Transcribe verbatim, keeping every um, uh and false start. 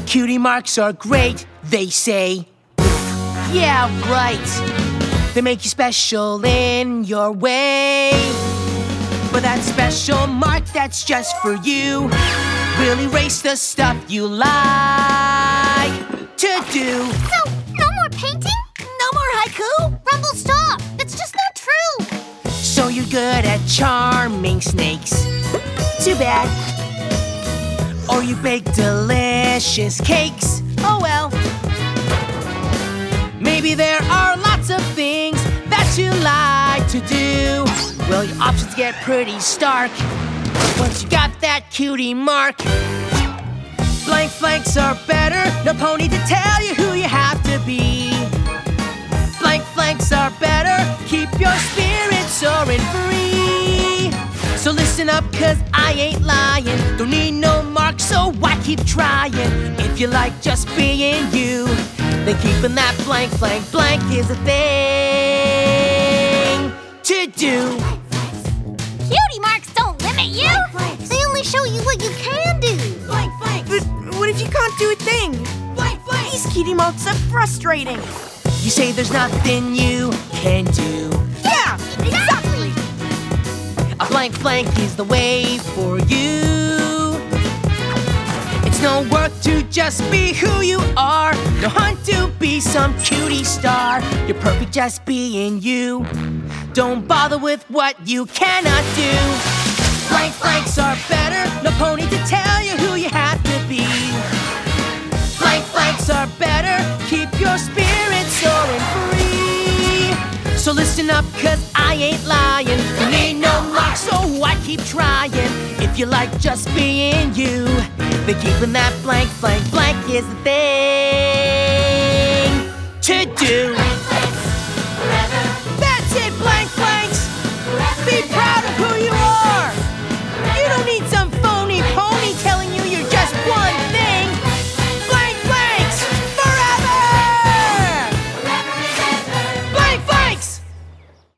Cutie marks are great, they say. Yeah, right. They make you special in your way. But that special mark that's just for you will erase the stuff you like to do. So, no more painting? No more haiku? Rumble, stop! It's just not true! So you're good at charming snakes. Too bad. Or you bake delicious cakes. Oh well. Maybe there are lots of things that you like to do. Well, your options get pretty stark once you got that cutie mark. Blank flanks are better, no pony to tell you who you have to be. Blank flanks are better, keep your spirit soaring free. So listen up, cause I ain't lying. Don't need no mark, so why keep trying? If you like just being you, then keeping that blank flank blank is a thing to do. Cutie marks don't limit you! They only show you what you can do! Blank flanks! But what if you can't do a thing? Blank flanks! These cutie marks are frustrating. You say there's nothing you can do. Yeah, exactly! A blank flank is the way for you. It's no work to just be who you are. No hunt to be some cutie star. You're perfect just being you. Don't bother with what you cannot do. Blank flanks are better. No pony to tell you who you have to be. Blank flanks are better. Keep your spirit soaring free. So listen up, cause I ain't lying. You need no mark, so I keep trying. If you like just being you, then keeping that blank flank blank is the thing.